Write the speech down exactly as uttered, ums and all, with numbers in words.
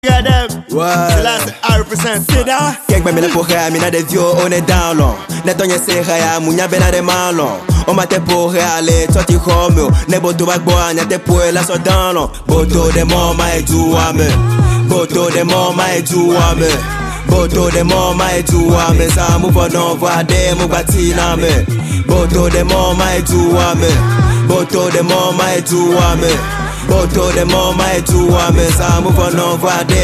Yeah, them. Ouais. The last I represent. C'est là. Kek me pour rien, mina des vieux, on est down long. Netonye se raya, munya bena de malon. On m'a te pour aller, toi tu comme. Ne boto bak boa, nya te pour la so down long. Boto de mama et tu ame. Boto de mama et tu ame. Boto de mama et tu ame. Ça mou for non voir de mou bati na me. Boto de mama et tu ame. Boto de mama et tu ame. Boto de mama et tu ame. Ça mou for non voir de